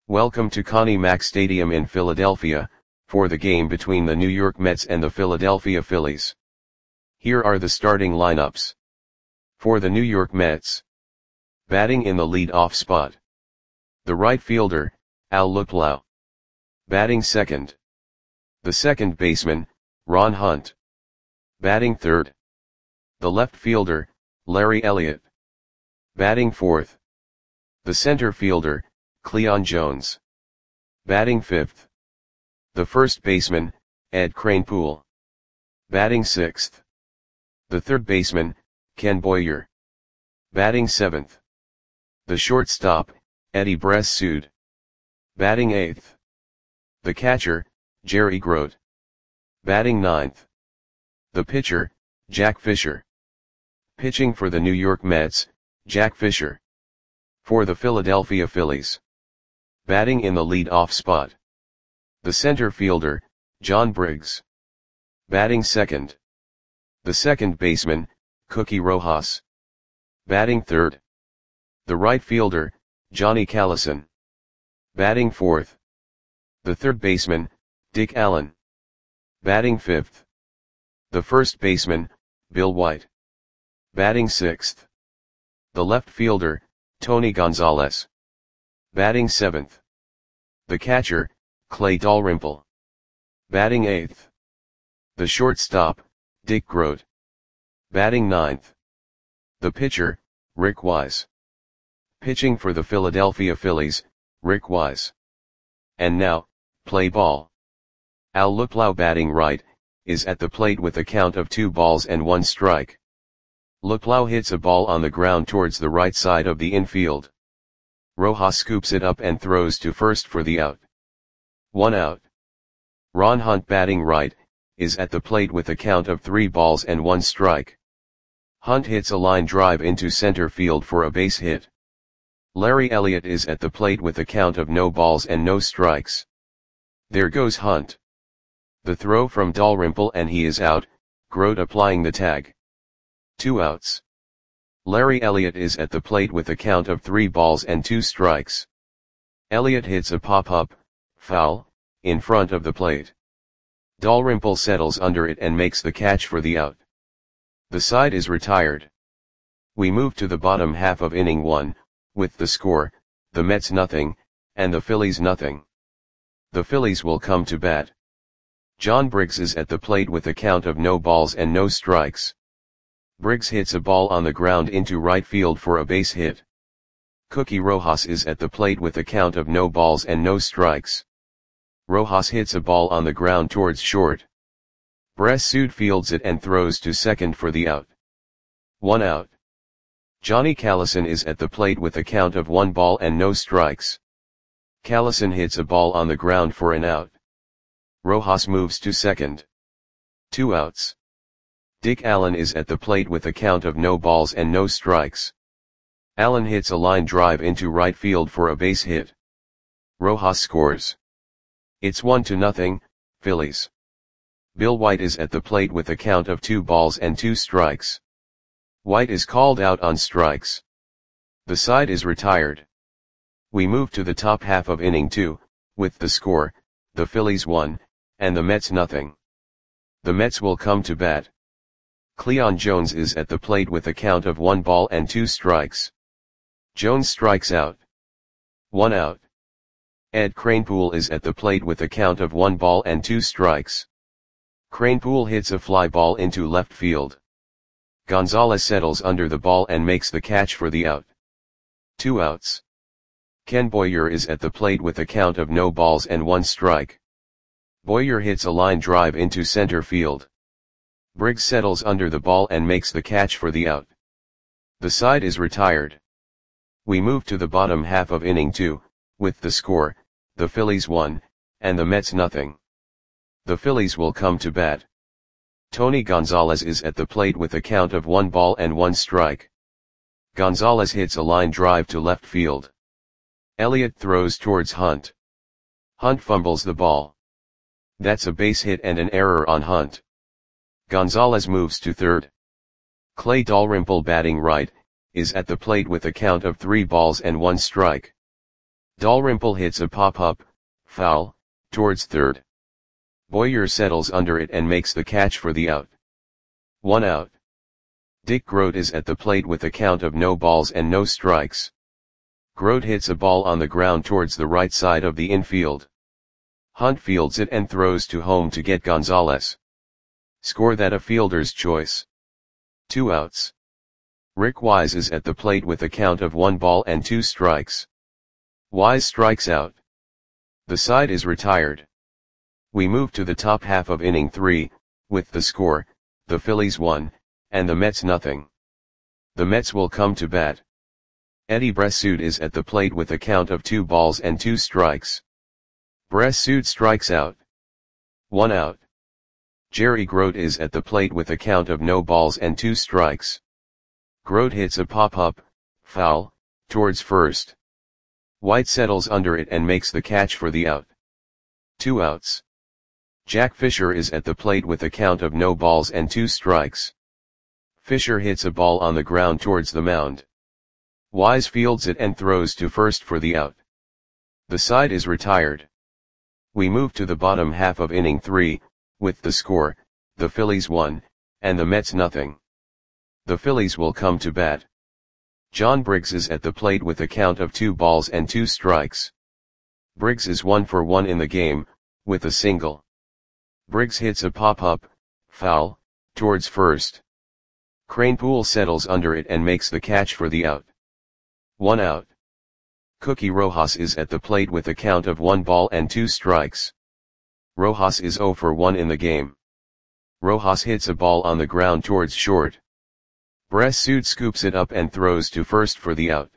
Welcome to Connie Mack Stadium in Philadelphia, for the game between the New York Mets and the Philadelphia Phillies. Here are the starting lineups. For the New York Mets. Batting in the lead-off spot. The right fielder, Al Luplow. Batting second. The second baseman, Ron Hunt. Batting third. The left fielder, Larry Elliott. Batting fourth. The center fielder, Cleon Jones. Batting fifth. The first baseman, Ed Kranepool. Batting sixth. The third baseman, Ken Boyer. Batting seventh. The shortstop, Eddie Bressud. Batting eighth. The catcher, Jerry Grote. Batting ninth. The pitcher, Jack Fisher. Pitching for the New York Mets, Jack Fisher. For the Philadelphia Phillies. Batting in the lead-off spot. The center fielder, John Briggs. Batting second. The second baseman, Cookie Rojas. Batting third. The right fielder, Johnny Callison. Batting fourth. The third baseman, Dick Allen. Batting fifth. The first baseman, Bill White. Batting sixth. The left fielder, Tony Gonzalez. Batting seventh. The catcher, Clay Dalrymple. Batting eighth. The shortstop, Dick Grote. Batting ninth. The pitcher, Rick Wise. Pitching for the Philadelphia Phillies, Rick Wise. And now, play ball. Al Luplow batting right, is at the plate with a count of 2 balls and 1 strike. Luplow hits a ball on the ground towards the right side of the infield. Rojas scoops it up and throws to first for the out. 1 out. Ron Hunt batting right, is at the plate with a count of 3 balls and 1 strike. Hunt hits a line drive into center field for a base hit. Larry Elliott is at the plate with a count of no balls and no strikes. There goes Hunt. The throw from Dalrymple and he is out, Grote applying the tag. 2 outs. Larry Elliott is at the plate with a count of 3 balls and 2 strikes. Elliott hits a pop-up, foul, in front of the plate. Dalrymple settles under it and makes the catch for the out. The side is retired. We move to the bottom half of inning 1, with the score, the Mets nothing, and the Phillies nothing. The Phillies will come to bat. John Briggs is at the plate with a count of no balls and no strikes. Briggs hits a ball on the ground into right field for a base hit. Cookie Rojas is at the plate with a count of no balls and no strikes. Rojas hits a ball on the ground towards short. Bressud fields it and throws to second for the out. 1 out. Johnny Callison is at the plate with a count of 1 ball and no strikes. Callison hits a ball on the ground for an out. Rojas moves to second. 2 outs. Dick Allen is at the plate with a count of no balls and no strikes. Allen hits a line drive into right field for a base hit. Rojas scores. It's 1-0, Phillies. Bill White is at the plate with a count of 2 balls and 2 strikes. White is called out on strikes. The side is retired. We move to the top half of inning 2, with the score, the Phillies 1, and the Mets nothing. The Mets will come to bat. Cleon Jones is at the plate with a count of 1 ball and 2 strikes. Jones strikes out. 1 out. Ed Kranepool is at the plate with a count of 1 ball and 2 strikes. Kranepool hits a fly ball into left field. Gonzalez settles under the ball and makes the catch for the out. 2 outs. Ken Boyer is at the plate with a count of no balls and 1 strike. Boyer hits a line drive into center field. Briggs settles under the ball and makes the catch for the out. The side is retired. We move to the bottom half of inning 2, with the score, the Phillies 1, and the Mets nothing. The Phillies will come to bat. Tony Gonzalez is at the plate with a count of 1 ball and 1 strike. Gonzalez hits a line drive to left field. Elliott throws towards Hunt. Hunt fumbles the ball. That's a base hit and an error on Hunt. Gonzalez moves to third. Clay Dalrymple batting right, is at the plate with a count of 3 balls and 1 strike. Dalrymple hits a pop-up, foul, towards third. Boyer settles under it and makes the catch for the out. 1 out. Dick Grote is at the plate with a count of no balls and no strikes. Grote hits a ball on the ground towards the right side of the infield. Hunt fields it and throws to home to get Gonzalez. Score that a fielder's choice. 2 outs. Rick Wise is at the plate with a count of 1 ball and 2 strikes. Wise strikes out. The side is retired. We move to the top half of inning 3, with the score, the Phillies 1, and the Mets nothing. The Mets will come to bat. Eddie Bressoud is at the plate with a count of 2 balls and 2 strikes. Bressoud strikes out. 1 out. Jerry Grote is at the plate with a count of no balls and 2 strikes. Grote hits a pop-up, foul, towards first. White settles under it and makes the catch for the out. 2 outs. Jack Fisher is at the plate with a count of no balls and 2 strikes. Fisher hits a ball on the ground towards the mound. Wise fields it and throws to first for the out. The side is retired. We move to the bottom half of inning 3, with the score, the Phillies 1, and the Mets nothing. The Phillies will come to bat. John Briggs is at the plate with a count of 2 balls and 2 strikes. Briggs is 1 for 1 in the game, with a single. Briggs hits a pop-up, foul, towards first. Kranepool settles under it and makes the catch for the out. 1 out. Cookie Rojas is at the plate with a count of 1 ball and 2 strikes. Rojas is 0 for 1 in the game. Rojas hits a ball on the ground towards short. Bressoud scoops it up and throws to first for the out.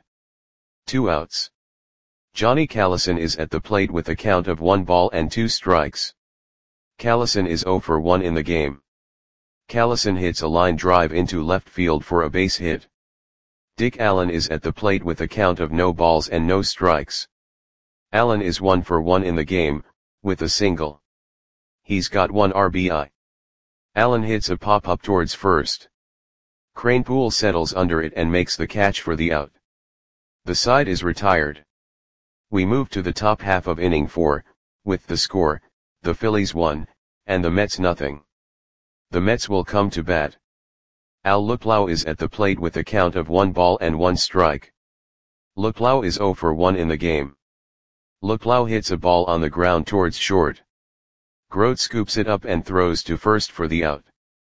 2 outs. Johnny Callison is at the plate with a count of 1 ball and 2 strikes. Callison is 0 for 1 in the game. Callison hits a line drive into left field for a base hit. Dick Allen is at the plate with a count of no balls and no strikes. Allen is 1 for 1 in the game, with a single. He's got 1 RBI. Allen hits a pop-up towards first. Kranepool settles under it and makes the catch for the out. The side is retired. We move to the top half of inning 4, with the score, the Phillies 1, and the Mets nothing. The Mets will come to bat. Al Luplow is at the plate with a count of 1 ball and 1 strike. Luplow is 0 for 1 in the game. Luplow hits a ball on the ground towards short. Grote scoops it up and throws to first for the out.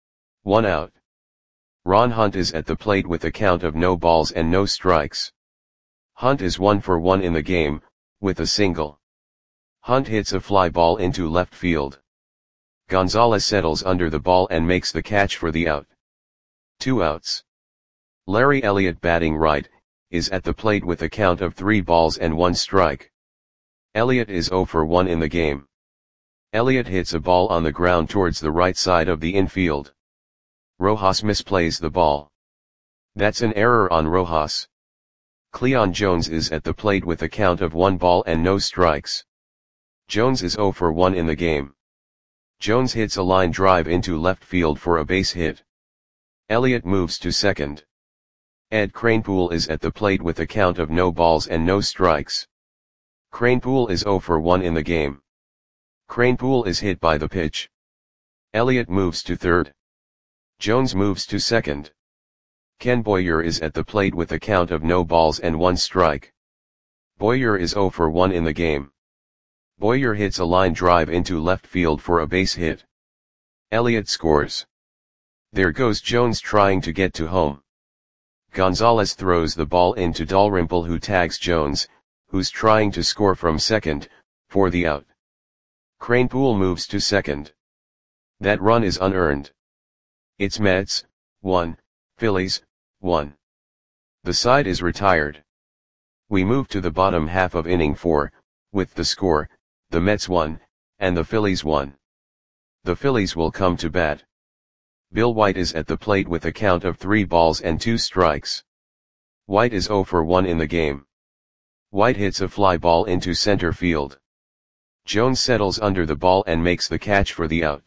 1 out. Ron Hunt is at the plate with a count of no balls and no strikes. Hunt is 1 for 1 in the game, with a single. Hunt hits a fly ball into left field. Gonzalez settles under the ball and makes the catch for the out. 2 outs. Larry Elliott, batting right, is at the plate with a count of 3 balls and 1 strike. Elliott is 0 for 1 in the game. Elliott hits a ball on the ground towards the right side of the infield. Rojas misplays the ball. That's an error on Rojas. Cleon Jones is at the plate with a count of 1 ball and no strikes. Jones is 0 for 1 in the game. Jones hits a line drive into left field for a base hit. Elliott moves to second. Ed Kranepool is at the plate with a count of no balls and no strikes. Kranepool is 0 for 1 in the game. Kranepool is hit by the pitch. Elliott moves to third. Jones moves to second. Ken Boyer is at the plate with a count of no balls and 1 strike. Boyer is 0 for 1 in the game. Boyer hits a line drive into left field for a base hit. Elliott scores. There goes Jones trying to get to home. Gonzalez throws the ball into Dalrymple, who tags Jones, who's trying to score from second, for the out. Kranepool moves to second. That run is unearned. It's Mets, 1, Phillies, 1. The side is retired. We move to the bottom half of inning 4, with the score, the Mets 1, and the Phillies 1. The Phillies will come to bat. Bill White is at the plate with a count of 3 balls and 2 strikes. White is 0 for 1 in the game. White hits a fly ball into center field. Jones settles under the ball and makes the catch for the out.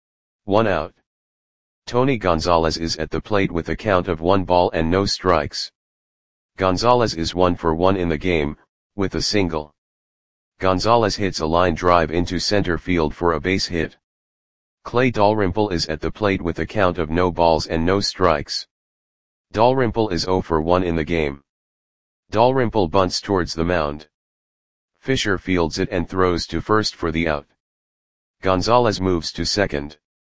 1 out. Tony Gonzalez is at the plate with a count of 1 ball and no strikes. Gonzalez is 1 for 1 in the game, with a single. Gonzalez hits a line drive into center field for a base hit. Clay Dalrymple is at the plate with a count of no balls and no strikes. Dalrymple is 0 for 1 in the game. Dalrymple bunts towards the mound. Fisher fields it and throws to first for the out. Gonzalez moves to second.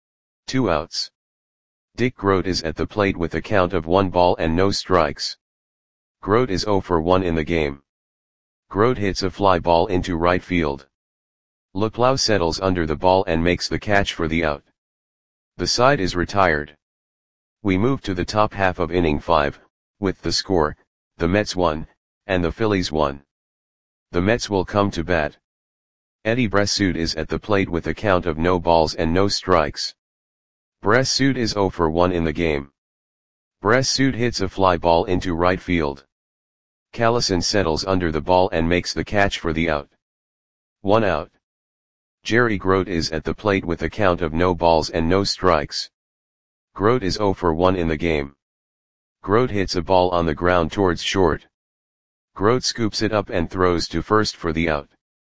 2 outs. Dick Groat is at the plate with a count of 1 ball and no strikes. Groat is 0 for 1 in the game. Groat hits a fly ball into right field. Luplow settles under the ball and makes the catch for the out. The side is retired. We move to the top half of inning 5, with the score, the Mets 1, and the Phillies 1. The Mets will come to bat. Eddie Bressoud is at the plate with a count of no balls and no strikes. Bressoud is 0 for 1 in the game. Bressoud hits a fly ball into right field. Callison settles under the ball and makes the catch for the out. 1 out. Jerry Groat is at the plate with a count of no balls and no strikes. Groat is 0 for 1 in the game. Groat hits a ball on the ground towards short. Groat scoops it up and throws to first for the out.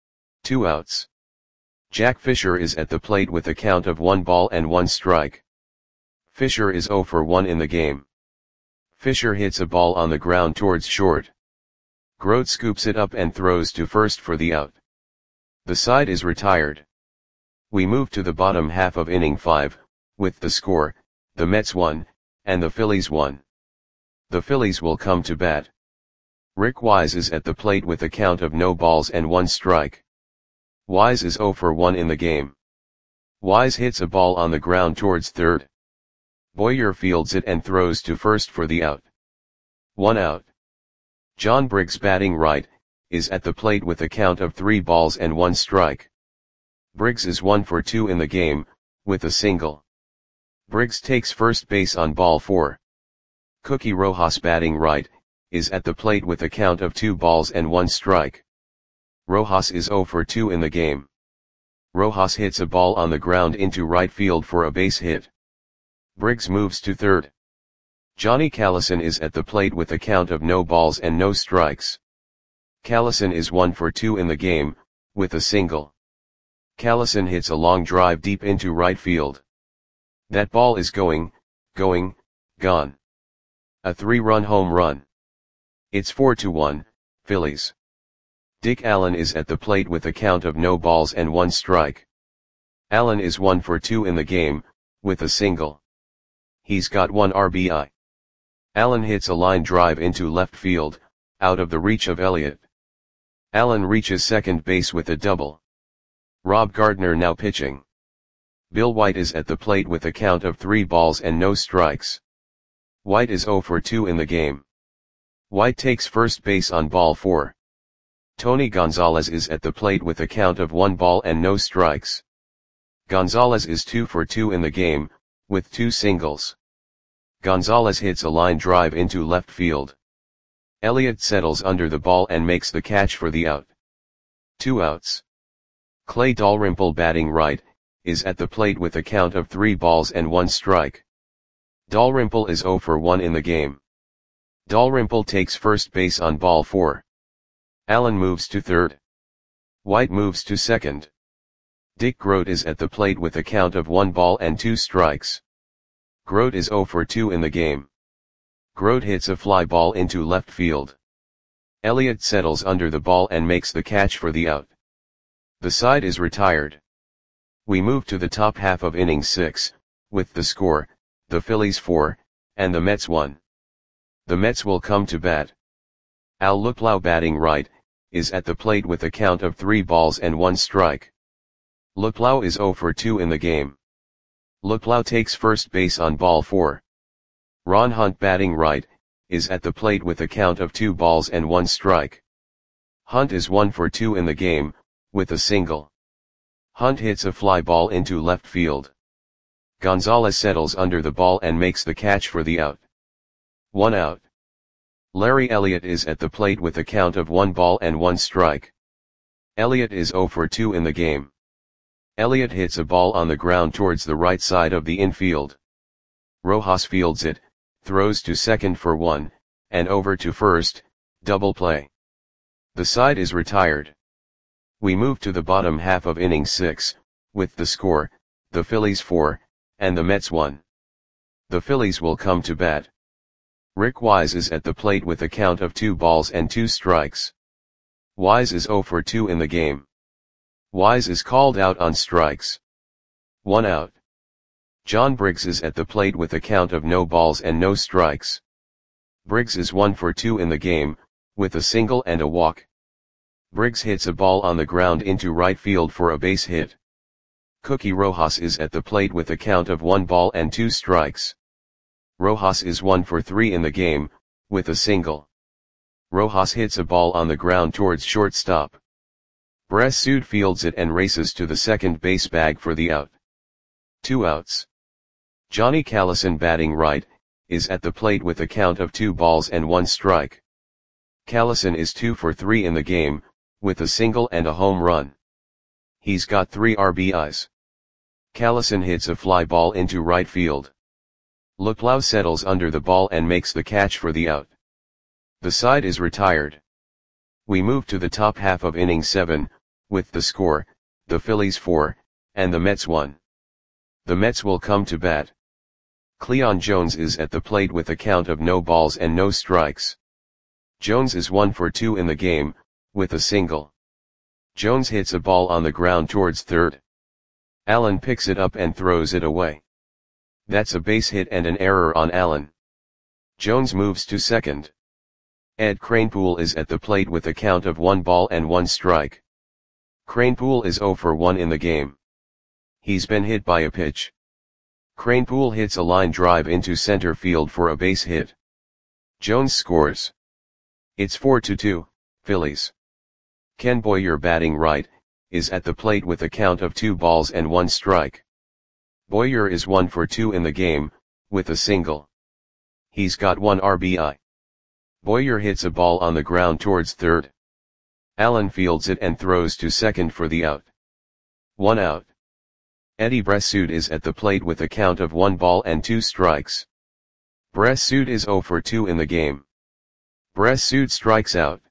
2 outs. Jack Fisher is at the plate with a count of 1 ball and 1 strike. Fisher is 0 for 1 in the game. Fisher hits a ball on the ground towards short. Groat scoops it up and throws to first for the out. The side is retired. We move to the bottom half of inning 5, with the score, the Mets 1, and the Phillies 1. The Phillies will come to bat. Rick Wise is at the plate with a count of no balls and 1 strike. Wise is 0 for 1 in the game. Wise hits a ball on the ground towards third. Boyer fields it and throws to first for the out. 1 out. John Briggs, batting right, is at the plate with a count of 3 balls and 1 strike. Briggs is 1 for 2 in the game, with a single. Briggs takes first base on ball 4. Cookie Rojas, batting right, is at the plate with a count of 2 balls and 1 strike. Rojas is 0 for 2 in the game. Rojas hits a ball on the ground into right field for a base hit. Briggs moves to third. Johnny Callison is at the plate with a count of no balls and no strikes. Callison is 1 for 2 in the game, with a single. Callison hits a long drive deep into right field. That ball is gone. A 3-run home run. It's 4-1, Phillies. Dick Allen is at the plate with a count of no balls and 1 strike. Allen is 1 for 2 in the game, with a single. He's got 1 RBI. Allen hits a line drive into left field, out of the reach of Elliott. Allen reaches second base with a double. Rob Gardner now pitching. Bill White is at the plate with a count of 3 balls and no strikes. White is 0 for 2 in the game. White takes first base on ball 4. Tony Gonzalez is at the plate with a count of 1 ball and no strikes. Gonzalez is 2 for 2 in the game, with 2 singles. Gonzalez hits a line drive into left field. Elliott settles under the ball and makes the catch for the out. 2 outs. Clay Dalrymple, batting right, is at the plate with a count of 3 balls and 1 strike. Dalrymple is 0 for 1 in the game. Dalrymple takes first base on ball 4. Allen moves to third. White moves to second. Dick Groat is at the plate with a count of 1 ball and 2 strikes. Groat is 0 for 2 in the game. Groat hits a fly ball into left field. Elliott settles under the ball and makes the catch for the out. The side is retired. We move to the top half of inning 6, with the score, the Phillies 4, and the Mets 1. The Mets will come to bat. Al Luplow, batting right, is at the plate with a count of 3 balls and 1 strike. Luplow is 0 for 2 in the game. Luplow takes first base on ball 4. Ron Hunt, batting right, is at the plate with a count of 2 balls and 1 strike. Hunt is 1 for 2 in the game, with a single. Hunt hits a fly ball into left field. Gonzalez settles under the ball and makes the catch for the out. 1 out. Larry Elliott is at the plate with a count of 1 ball and 1 strike. Elliott is 0 for 2 in the game. Elliott hits a ball on the ground towards the right side of the infield. Rojas fields it, throws to second for 1, and over to first, double play. The side is retired. We move to the bottom half of inning 6, with the score, the Phillies 4, and the Mets 1. The Phillies will come to bat. Rick Wise is at the plate with a count of 2 balls and 2 strikes. Wise is 0 for 2 in the game. Wise is called out on strikes. 1 out. John Briggs is at the plate with a count of no balls and no strikes. Briggs is 1 for 2 in the game, with a single and a walk. Briggs hits a ball on the ground into right field for a base hit. Cookie Rojas is at the plate with a count of 1 ball and 2 strikes. Rojas is 1 for 3 in the game, with a single. Rojas hits a ball on the ground towards shortstop. Bress Sood fields it and races to the second base bag for the out. 2 outs. Johnny Callison, batting right, is at the plate with a count of 2 balls and 1 strike. Callison is 2 for 3 in the game, with a single and a home run. He's got 3 RBIs. Callison hits a fly ball into right field. Luplow settles under the ball and makes the catch for the out. The side is retired. We move to the top half of inning 7, with the score, the Phillies 4, and the Mets 1. The Mets will come to bat. Cleon Jones is at the plate with a count of no balls and no strikes. Jones is 1 for 2 in the game, with a single. Jones hits a ball on the ground towards third. Allen picks it up and throws it away. That's a base hit and an error on Allen. Jones moves to second. Ed Kranepool is at the plate with a count of 1 ball and 1 strike. Kranepool is 0 for 1 in the game. He's been hit by a pitch. Kranepool hits a line drive into center field for a base hit. Jones scores. It's 4-2, Phillies. Ken Boyer, batting right, is at the plate with a count of 2 balls and 1 strike. Boyer is 1 for 2 in the game, with a single. He's got 1 RBI. Boyer hits a ball on the ground towards third. Allen fields it and throws to second for the out. 1 out. Eddie Bress Sood is at the plate with a count of 1 ball and 2 strikes. Bress Sood is 0 for 2 in the game. Bress Sood strikes out.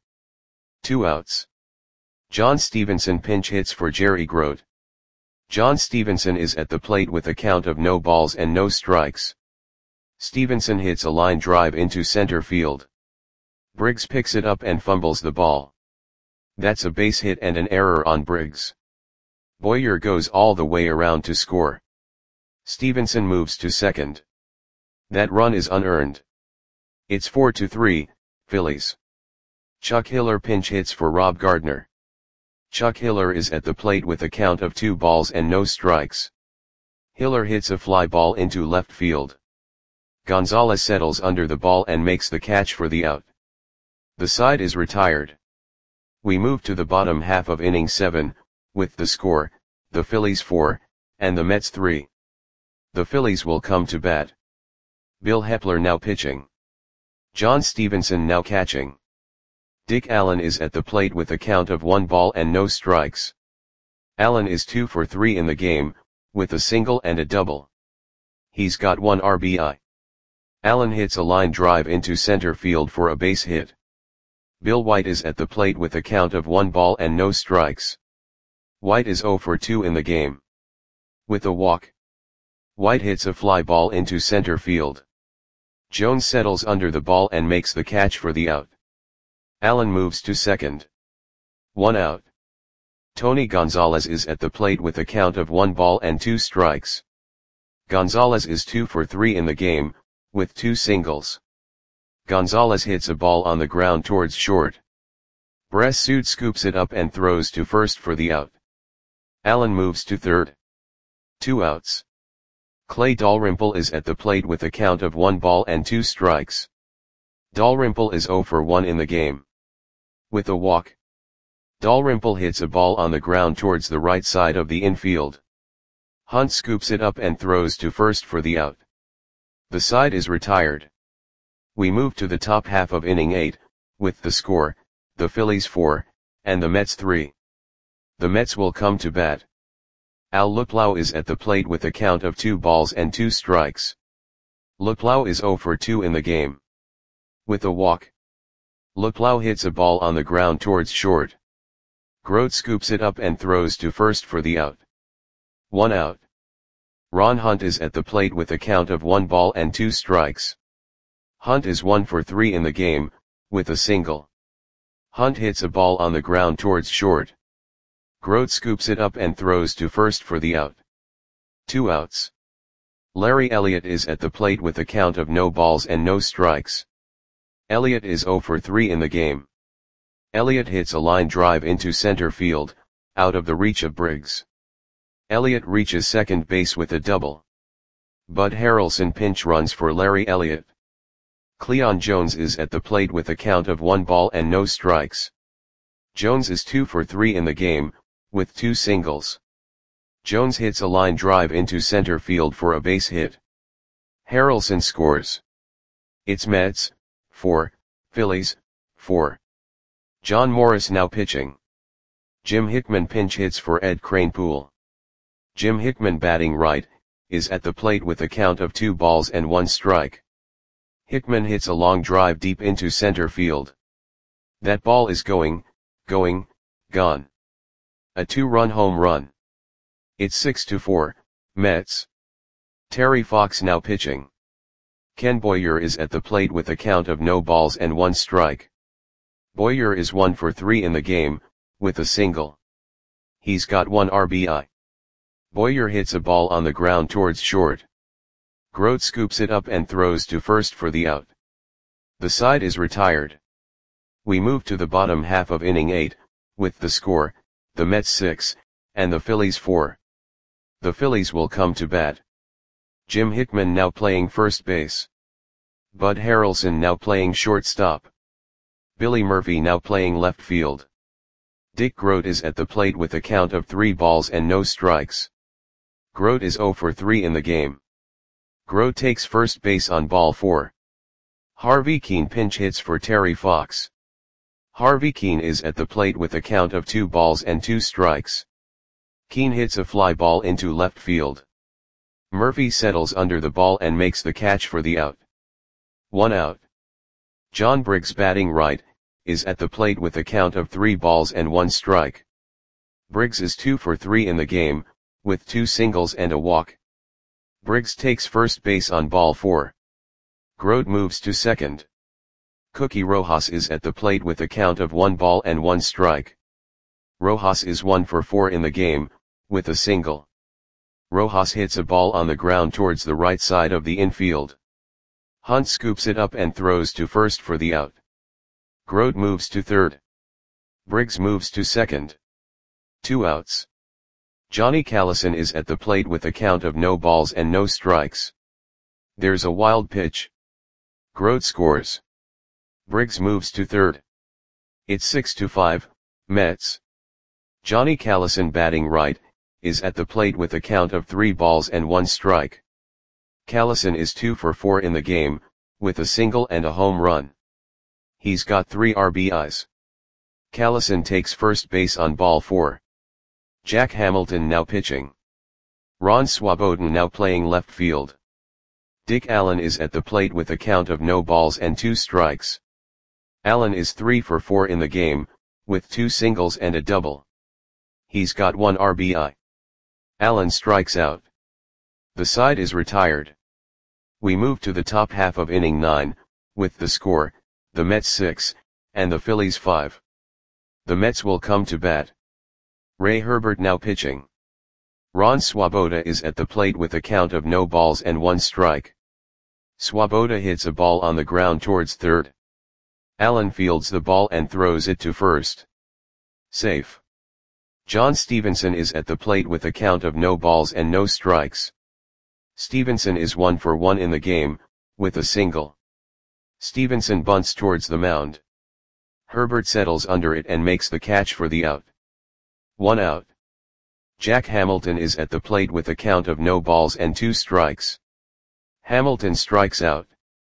2 outs. John Stevenson pinch hits for Jerry Grote. John Stevenson is at the plate with a count of no balls and no strikes. Stevenson hits a line drive into center field. Briggs picks it up and fumbles the ball. That's a base hit and an error on Briggs. Boyer goes all the way around to score. Stevenson moves to second. That run is unearned. It's 4-3, Phillies. Chuck Hiller pinch hits for Rob Gardner. Chuck Hiller is at the plate with a count of 2 balls and no strikes. Hiller hits a fly ball into left field. Gonzalez settles under the ball and makes the catch for the out. The side is retired. We move to the bottom half of inning 7, with the score, the Phillies 4, and the Mets 3. The Phillies will come to bat. Bill Hepler now pitching. John Stevenson now catching. Dick Allen is at the plate with a count of 1 ball and no strikes. Allen is 2 for 3 in the game, with a single and a double. He's got 1 RBI. Allen hits a line drive into center field for a base hit. Bill White is at the plate with a count of 1 ball and no strikes. White is 0 for 2 in the game. With a walk. White hits a fly ball into center field. Jones settles under the ball and makes the catch for the out. Allen moves to second. 1 out. Tony Gonzalez is at the plate with a count of 1 ball and 2 strikes. Gonzalez is 2 for 3 in the game, with 2 singles. Gonzalez hits a ball on the ground towards short. Bress Sood scoops it up and throws to first for the out. Allen moves to third. 2 outs. Clay Dalrymple is at the plate with a count of 1 ball and 2 strikes. Dalrymple is 0 for 1 in the game. With a walk. Dalrymple hits a ball on the ground towards the right side of the infield. Hunt scoops it up and throws to first for the out. The side is retired. We move to the top half of inning 8, with the score, the Phillies 4, and the Mets 3. The Mets will come to bat. Al Luplow is at the plate with a count of 2 balls and 2 strikes. Luplow is 0 for 2 in the game. With a walk. Luklau hits a ball on the ground towards short. Grote scoops it up and throws to first for the out. 1 out. Ron Hunt is at the plate with a count of 1 ball and 2 strikes. Hunt is 1 for 3 in the game, with a single. Hunt hits a ball on the ground towards short. Grote scoops it up and throws to first for the out. 2 outs. Larry Elliott is at the plate with a count of no balls and no strikes. Elliott is 0 for 3 in the game. Elliott hits a line drive into center field, out of the reach of Briggs. Elliott reaches second base with a double. Bud Harrelson pinch runs for Larry Elliott. Cleon Jones is at the plate with a count of 1 ball and no strikes. Jones is 2 for 3 in the game, with 2 singles. Jones hits a line drive into center field for a base hit. Harrelson scores. It's Mets, 4, Phillies, 4. John Morris now pitching. Jim Hickman pinch hits for Ed Kranepool. Jim Hickman batting right, is at the plate with a count of 2 balls and 1 strike. Hickman hits a long drive deep into center field. That ball is going, gone. A 2-run home run. It's 6-4, Mets. Terry Fox now pitching. Ken Boyer is at the plate with a count of no balls and 1 strike. Boyer is 1 for 3 in the game, with a single. He's got 1 RBI. Boyer hits a ball on the ground towards short. Grote scoops it up and throws to first for the out. The side is retired. We move to the bottom half of inning 8, with the score, the Mets 6, and the Phillies 4. The Phillies will come to bat. Jim Hickman now playing first base. Bud Harrelson now playing shortstop. Billy Murphy now playing left field. Dick Grote is at the plate with a count of 3 balls and no strikes. Grote is 0 for 3 in the game. Grote takes first base on ball 4. Harvey Keene pinch hits for Terry Fox. Harvey Keene is at the plate with a count of 2 balls and 2 strikes. Keene hits a fly ball into left field. Murphy settles under the ball and makes the catch for the out. 1 out. John Briggs batting right, is at the plate with a count of 3 balls and 1 strike. Briggs is 2 for 3 in the game, with 2 singles and a walk. Briggs takes first base on ball 4. Grote moves to second. Cookie Rojas is at the plate with a count of 1 ball and 1 strike. Rojas is 1 for 4 in the game, with a single. Rojas hits a ball on the ground towards the right side of the infield. Hunt scoops it up and throws to first for the out. Grote moves to third. Briggs moves to second. 2 outs. Johnny Callison is at the plate with a count of no balls and no strikes. There's a wild pitch. Grote scores. Briggs moves to third. It's 6-5, Mets. Johnny Callison batting right, is at the plate with a count of 3 balls and 1 strike. Callison is 2 for 4 in the game, with a single and a home run. He's got 3 RBIs. Callison takes first base on ball 4. Jack Hamilton now pitching. Ron Swoboden now playing left field. Dick Allen is at the plate with a count of no balls and 2 strikes. Allen is 3 for 4 in the game, with 2 singles and a double. He's got 1 RBI. Allen strikes out. The side is retired. We move to the top half of inning 9, with the score, the Mets 6, and the Phillies 5. The Mets will come to bat. Ray Herbert now pitching. Ron Swoboda is at the plate with a count of no balls and 1 strike. Swoboda hits a ball on the ground towards third. Allen fields the ball and throws it to first. Safe. John Stevenson is at the plate with a count of no balls and no strikes. Stevenson is 1 for 1 in the game, with a single. Stevenson bunts towards the mound. Herbert settles under it and makes the catch for the out. 1 out. Jack Hamilton is at the plate with a count of no balls and 2 strikes. Hamilton strikes out.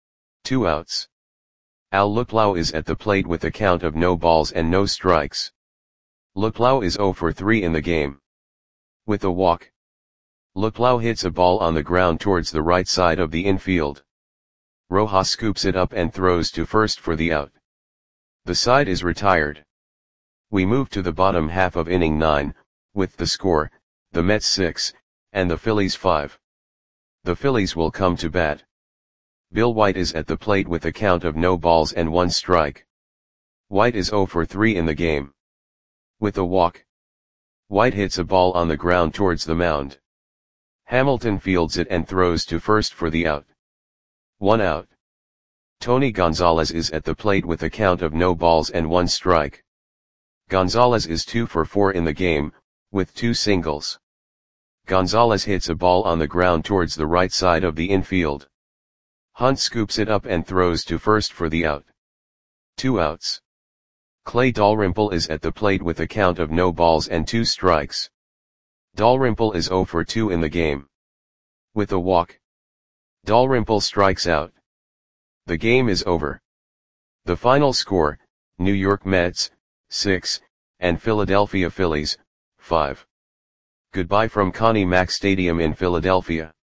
2 outs. Al Luklau is at the plate with a count of no balls and no strikes. Luklau is 0 for 3 in the game. With a walk. Luklau hits a ball on the ground towards the right side of the infield. Rojas scoops it up and throws to first for the out. The side is retired. We move to the bottom half of inning 9, with the score, the Mets 6, and the Phillies 5. The Phillies will come to bat. Bill White is at the plate with a count of no balls and 1 strike. White is 0 for 3 in the game. With a walk, White hits a ball on the ground towards the mound. Hamilton fields it and throws to first for the out. 1 out. Tony Gonzalez is at the plate with a count of no balls and 1 strike. Gonzalez is 2 for 4 in the game, with 2 singles. Gonzalez hits a ball on the ground towards the right side of the infield. Hunt scoops it up and throws to first for the out. 2 outs. Clay Dalrymple is at the plate with a count of no balls and 2 strikes. Dalrymple is 0 for 2 in the game. With a walk, Dalrymple strikes out. The game is over. The final score, New York Mets, 6, and Philadelphia Phillies, 5. Goodbye from Connie Mack Stadium in Philadelphia.